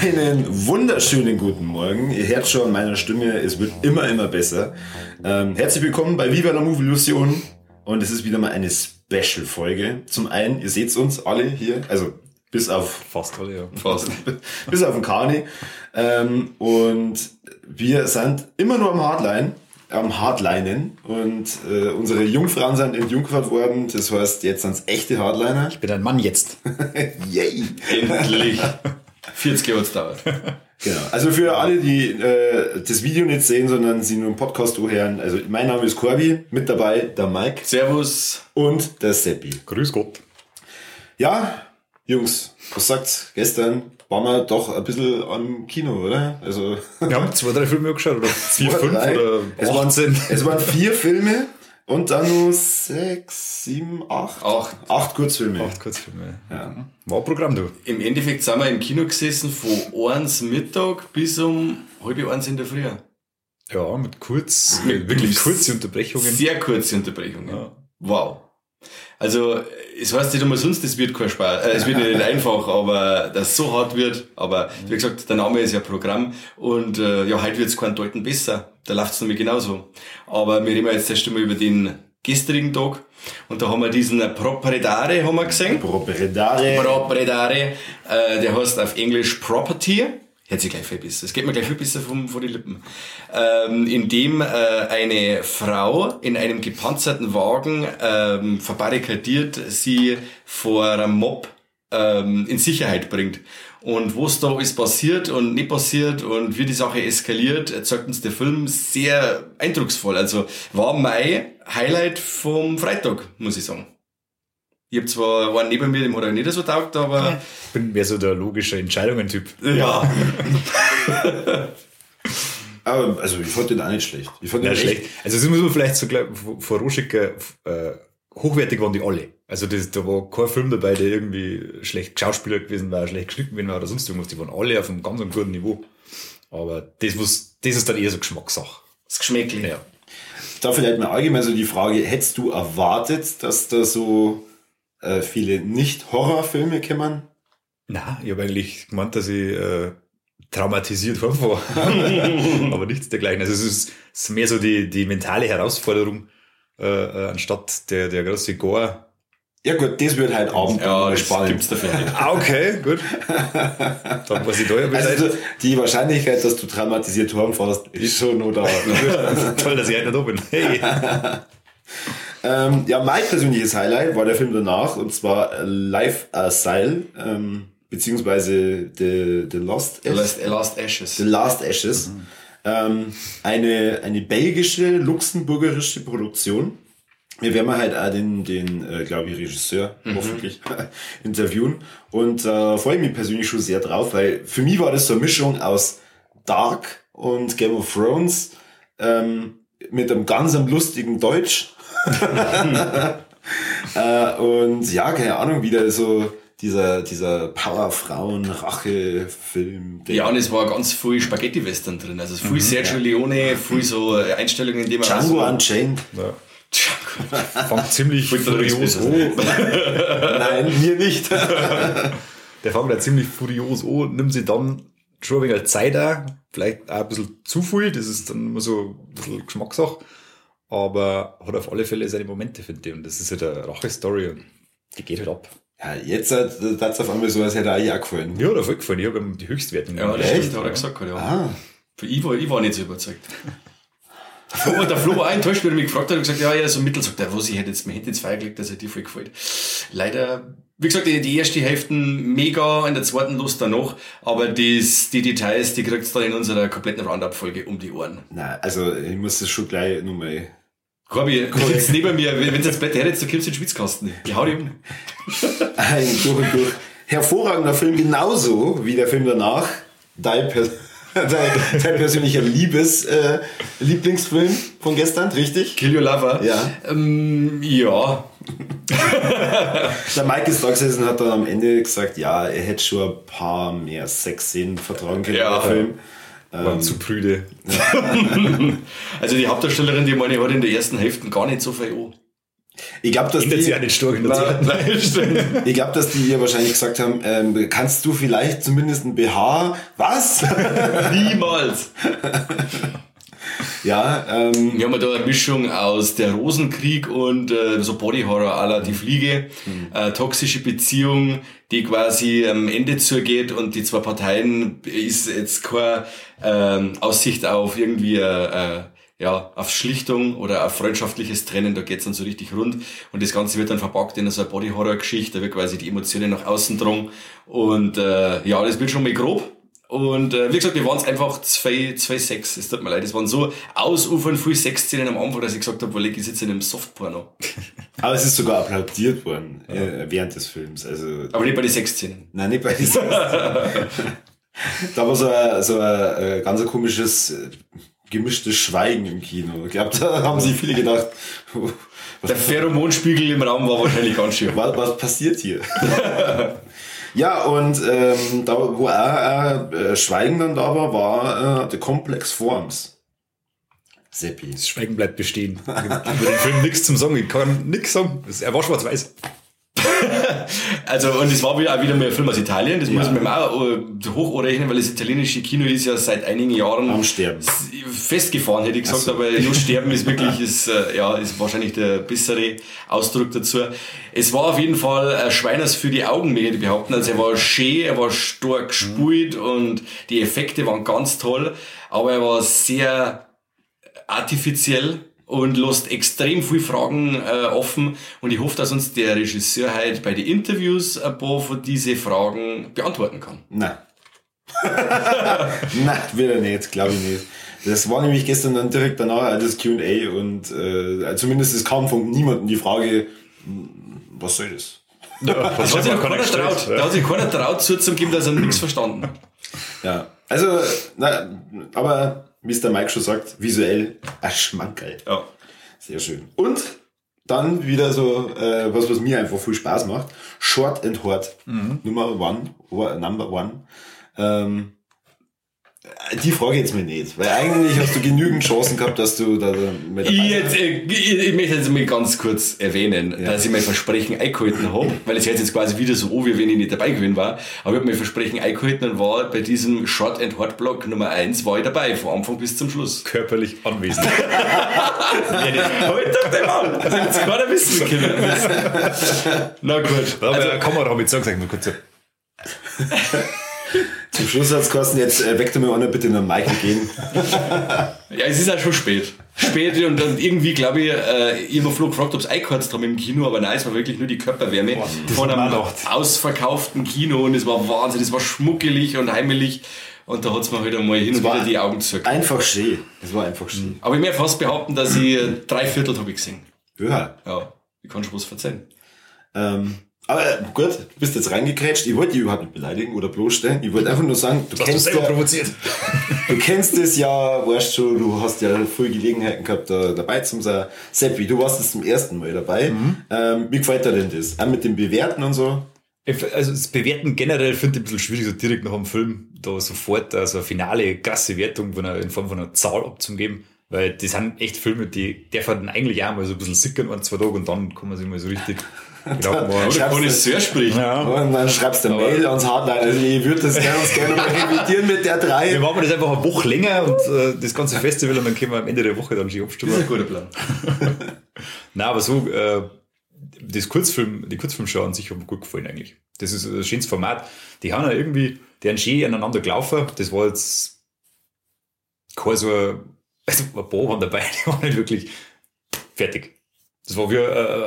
Einen wunderschönen guten Morgen. Ihr hört schon an meiner Stimme, es wird immer besser. Herzlich willkommen bei Viva la Movie Illusion. Und es ist wieder mal eine Special-Folge. Zum einen, ihr seht uns alle hier, also bis auf... Fast alle, ja. Fast. Bis auf den Kani. Und wir sind immer nur am Hardlinen. Und unsere Jungfrauen sind entjungfert worden. Das heißt, jetzt sind es echte Hardliner. Ich bin ein Mann jetzt. Yay! Endlich. 40 Jahre dauert. Genau. Also für alle, die das Video nicht sehen, sondern sie nur im Podcast hören. Also mein Name ist Corby, mit dabei der Mike. Servus. Und der Seppi. Grüß Gott. Ja, Jungs, was sagt's? Gestern waren wir doch ein bisschen am Kino, oder? Also Wir haben 2, 3 Filme geschaut, oder 4, 5 3. oder 18. Es waren 4 Filme und dann nur 6, 7, 8. 8 Kurzfilme. 8 Kurzfilme. Ja. War ein Programm, du. Im Endeffekt sind wir im Kino gesessen von 1 Mittag bis um 12:30 in der Früh. Ja, mit wirklich kurze Unterbrechungen. Sehr kurze Unterbrechungen. Ja. Wow. Also, es heißt nicht umsonst, es wird kein Spaß, es wird nicht einfach, aber dass es so hart wird. Aber wie gesagt, der Name ist ja Programm und ja, heute wird es keinen Deuten besser. Da läuft es nämlich genauso. Aber wir reden jetzt erst einmal über den gestrigen Tag und da haben wir diesen Proprietare haben wir gesehen. Proprietare, der heißt auf Englisch Property. Hört sich gleich viel besser. Es geht mir gleich viel besser von den Lippen. In dem eine Frau in einem gepanzerten Wagen verbarrikadiert sie vor einem Mob in Sicherheit bringt. Und was da alles passiert und nicht passiert und wie die Sache eskaliert, zeigt uns der Film sehr eindrucksvoll. Also war mein Highlight vom Freitag, muss ich sagen. Ich habe zwar einen neben mir, dem hat er nicht so taugt, aber... Ich bin mehr so der logische Entscheidungen-Typ. Ja. Aber also ich fand den auch nicht schlecht. Ich fand den Schlecht. Also das muss man vielleicht so gleich vorausschicken, hochwertig waren die alle. Also da war kein Film dabei, der irgendwie schlecht geschauspielert gewesen war, schlecht geschnitten gewesen war oder sonst irgendwas. Die waren alle auf einem ganz guten Niveau. Aber das ist dann eher so Geschmackssache. Das Geschmäckle. Ja. Da vielleicht mal allgemein so die Frage, hättest du erwartet, dass da so viele Nicht-Horrorfilme kommen? Na, ich habe eigentlich gemeint, dass ich traumatisiert war. Aber nichts dergleichen. Also es ist mehr so die mentale Herausforderung, anstatt der große Gore. Ja gut, das wird halt Abend Ja, spannend. gibt's dafür nicht. Okay, gut. Dann weiß ich da ja Bescheid. Also die Wahrscheinlichkeit, dass du traumatisiert heimfährst, ist schon noch da. Toll, dass ich heute nicht da bin. Hey. Ja, mein persönliches Highlight war der Film danach, und zwar Life Asile, beziehungsweise The Last Ashes. The Last Ashes. Eine belgische, luxemburgerische Produktion. Wir werden halt auch den glaube ich, Regisseur hoffentlich interviewen. Und freue mich persönlich schon sehr drauf, weil für mich war das so eine Mischung aus Dark und Game of Thrones mit einem ganz lustigen Deutsch. Und ja, keine Ahnung, wieder so dieser Powerfrauen-Rache-Film. Ja, und es war ganz viel Spaghetti-Western drin. Also viel Sergio Leone, viel so Einstellungen, die man... Django Unchained. Ja. Fängt ziemlich furios an. Nein, mir nicht. Der fängt da ziemlich furios an, nimmt sich dann schon ein wenig Zeit an, vielleicht auch ein bisschen zu viel, das ist dann immer so ein bisschen Geschmackssache, aber hat auf alle Fälle seine Momente, finde ich, und das ist halt eine Rache-Story und die geht halt ab. Ja, jetzt hat es auf einmal so, als hätte er auch gefallen. Ja, da voll gefallen, ich habe ihm die Höchstwertung Ja, das stimmt, hat er gesagt. Ja. Ich war nicht so überzeugt. Der Flo war auch enttäuscht, wenn er mich gefragt hat und gesagt, ja, so mittel, sagt er, was, ich hätte jetzt Feiergelegt, dass er dir voll gefällt. Leider, wie gesagt, die erste Hälfte mega, in der zweiten Lust danach, aber die Details, die kriegt's dann in unserer kompletten Roundup-Folge um die Ohren. Nein, also ich muss das schon gleich nochmal... Corby, du sitzt neben mir, wenn du jetzt Bett herretzt, du kommst in den Schwitzkasten. Ich hau dich um. Ein durch und durch. Hervorragender Film, genauso wie der Film danach. Dein persönlicher Lieblingsfilm von gestern, richtig? Kill Your Lover? Ja. Ja. Der Mike ist da gesessen und hat dann am Ende gesagt, ja, er hätte schon ein paar mehr Sexszenen vertragen können Ja. im Film. Waren zu prüde. Also die Hauptdarstellerin, die meine, hat in der ersten Hälfte gar nicht so viel an. Ich glaube, dass Ändert sich ja nicht stark in der Zeit. Nein, stimmt. ich glaube, dass die ihr wahrscheinlich gesagt haben, kannst du vielleicht zumindest ein BH? Was? Niemals. Ja, Wir haben da eine Mischung aus der Rosenkrieg und so Bodyhorror à la Die Fliege. Toxische Beziehung, die quasi am Ende zugeht und die zwei Parteien ist jetzt keine Aussicht auf irgendwie auf Schlichtung oder auf freundschaftliches Trennen, da geht's dann so richtig rund und das Ganze wird dann verpackt in so eine Body-Horror-Geschichte, da wird quasi die Emotionen nach außen drungen und das wird schon mal grob. Und wie gesagt, wir waren es einfach zwei Sex, es tut mir leid, es waren so ausufern viele Sexszenen am Anfang, dass ich gesagt habe, weil ich sitze in einem Softporno. aber es ist sogar applaudiert worden während des Films. Also, Aber nicht bei den Sexszenen. nein, nicht bei den Sexszenen. Da war so ein ganz komisches gemischtes Schweigen im Kino. Ich glaube, da haben sich viele gedacht, Der Pheromonspiegel im Raum war wahrscheinlich ganz schön. was passiert hier? Ja, und da, wo auch Schweigen dann da war The Complex Forms. Seppi. Das Schweigen bleibt bestehen. Über den Film nichts zum Sagen. Ich kann nichts sagen. Er war schwarz-weiß. Also, und es war wieder mal ein Film aus Italien, das muss man auch hoch rechnen, weil das italienische Kino ist ja seit einigen Jahren Am Sterben. Festgefahren, hätte ich gesagt, aber just sterben ist wirklich, ist wahrscheinlich der bessere Ausdruck dazu. Es war auf jeden Fall ein Schweiners für die Augen, möchte ich behaupten. Also er war schön, er war stark gespielt und die Effekte waren ganz toll, aber er war sehr artifiziell und lässt extrem viele Fragen offen und ich hoffe, dass uns der Regisseur halt bei den Interviews ein paar von diese Fragen beantworten kann. Nein. Nein, wieder nicht, glaube ich nicht. Das war nämlich gestern dann direkt danach das Q&A und zumindest es kam von niemandem die Frage, was soll das? Ja, Da hat sich keiner traut. Da hat sich keiner traut zuzugeben, dass er nichts verstanden. Ja, also, aber wie es der Mike schon sagt, visuell ein Schmankerl. Ja. Sehr schön. Und dann wieder so, was mir einfach viel Spaß macht. Short and Hard. Number one. Die frage jetzt mir nicht, weil eigentlich hast du genügend Chancen gehabt, dass du da mit dabei bist. Ich möchte jetzt mal ganz kurz erwähnen, dass ich mein Versprechen eingehalten habe, weil es hört jetzt quasi wieder so an, wie wenn ich nicht dabei gewesen war. Aber ich habe mein Versprechen eingehalten und war bei diesem Short and Hard Block Nummer 1 war ich dabei, von Anfang bis zum Schluss. Körperlich anwesend. Halt doch den Mann! Das hätte jetzt keiner wissen können. Na gut. Da also, kann man auch mit sagen, sag mal kurz so. Zum Schluss hat's kosten, jetzt weckt mir einer bitte nach Michael gehen. Ja, es ist auch schon spät. Und irgendwie glaube ich, ich habe Flo gefragt, ob es eingeheizt haben im Kino, aber nein, es war wirklich nur die Körperwärme von einem ausverkauften Kino und es war Wahnsinn, es war schmuckelig und heimelig und da hat's mir halt einmal hin und wieder die Augen zugekriegt. Einfach schön. Es war einfach schön. Aber ich möchte fast behaupten, dass ich 3/4 habe ich gesehen. Ja. Ja, ich kann schon was verzeihen. Aber gut, du bist jetzt reingekrätscht. Ich wollte dich überhaupt nicht beleidigen oder bloßstellen. Ich wollte einfach nur sagen, du kennst es ja, weißt schon, du hast ja viel Gelegenheiten gehabt, da dabei zu sein. Seppi, du warst jetzt zum ersten Mal dabei. Wie gefällt dir denn das? Auch mit dem Bewerten und so? Also das Bewerten generell finde ich ein bisschen schwierig, so direkt nach dem Film da sofort so eine finale, krasse Wertung in Form von einer Zahl abzugeben. Weil das sind echt Filme, die darf dann eigentlich auch mal so ein bisschen sickern, 1-2 Tage und dann kann man sich mal so richtig Konnoisseur sprechen. Ja. Und dann schreibst du eine Mail ans Hardline. Also ich würde das gerne mal revidieren mit der 3. Wir machen das einfach eine Woche länger und das ganze Festival und dann können wir am Ende der Woche dann schon abstimmen. Das ist ein guter Plan. Nein, aber so, die Kurzfilmshow an sich hat mir gut gefallen eigentlich. Das ist ein schönes Format. Die haben ja irgendwie, die haben schön aneinander gelaufen. Das war jetzt kein so, also ein paar waren dabei, die waren nicht wirklich fertig. Das war wie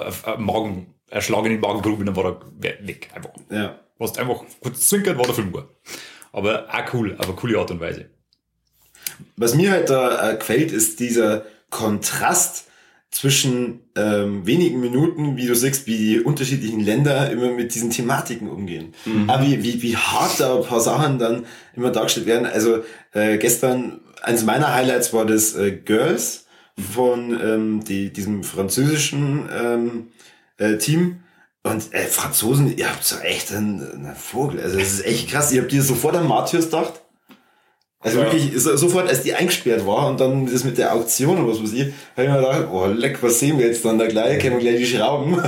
ein Schlag in die Magengrube, dann war er weg, einfach. Ja. Was einfach kurz zwinkert, war der Film gut. Aber auch cool, auf eine coole Art und Weise. Was mir halt da gefällt, ist dieser Kontrast zwischen wenigen Minuten, wie du siehst, wie die unterschiedlichen Länder immer mit diesen Thematiken umgehen. Aber wie hart da ein paar Sachen dann immer dargestellt werden. Also gestern, eines meiner Highlights war das Girls von diesem französischen Team. Und Franzosen, ihr habt so echt einen Vogel. Also das ist echt krass. Ihr habt dir sofort an Matthias gedacht. Also wirklich, sofort, als die eingesperrt war und dann das mit der Auktion und was weiß ich, habe ich mir gedacht, oh leck, was sehen wir jetzt dann da gleich? Können wir gleich die Schrauben?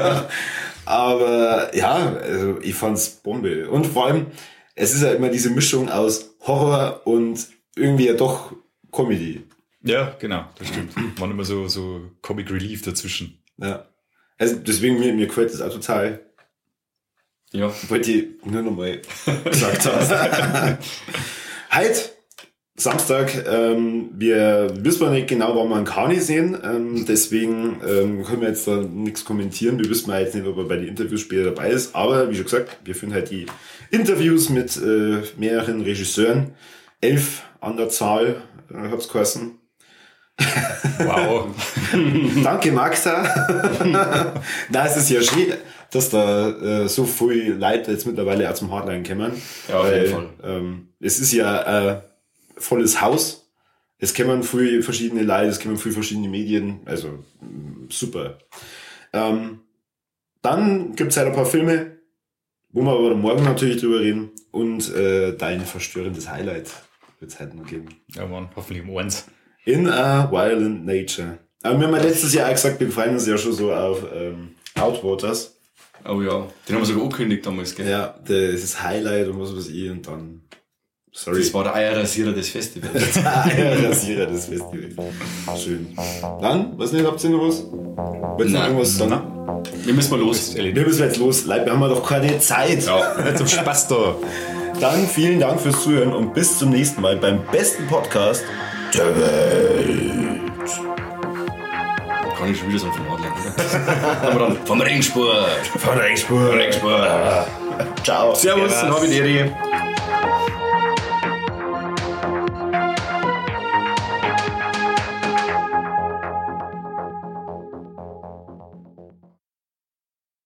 Aber ja, also ich fand's Bombe. Und vor allem, es ist ja immer diese Mischung aus Horror und irgendwie ja doch Comedy. Ja, genau, das stimmt. Manchmal so Comic Relief dazwischen. Ja. Also deswegen, mir gefällt das auch total. Ja. Wollte ich nur noch mal gesagt haben. Heute, Samstag, wir wissen nicht genau, wann wir einen Kani sehen, deswegen können wir jetzt da nichts kommentieren. Wir wissen jetzt nicht, ob er bei den Interviews später dabei ist, aber wie schon gesagt, wir führen halt die Interviews mit mehreren Regisseuren. 11 an der Zahl, hat's geheißen. Wow. Danke, Magda. Da ist es ja schön, dass da so viele Leute jetzt mittlerweile auch zum Hardline kommen. Ja, auf jeden Fall. Es ist ja volles Haus. Es kommen viele verschiedene Leute, es kommen viele verschiedene Medien. Also super. Dann gibt's halt ein paar Filme, wo wir aber morgen natürlich drüber reden. Und dein verstörendes Highlight wird's halt noch geben. Ja, Mann, hoffentlich um eins. In a Violent Nature. Aber wir haben ja letztes Jahr auch gesagt, wir freuen uns ja schon so auf Outwaters. Oh ja, den haben wir sogar angekündigt damals, gell? Ja, das ist Highlight und was weiß ich und dann... Sorry. Das war der Eierrasierer des Festivals. Eierrasierer des Festivals. Schön. Dann, weiß nicht, habt ihr noch was? Wollt ihr noch irgendwas sagen? Wir müssen mal los. Wir müssen jetzt los. Leute, wir haben doch keine Zeit. Ja, zum Spaß da. Dann vielen Dank fürs Zuhören und bis zum nächsten Mal beim besten Podcast der Welt. Kann ich schon wieder so vom Adler, oder? Aber dann vom Ringspurt. Von Ringspurt. Ringspurt. Ciao. Servus, und hab ich die Ehre.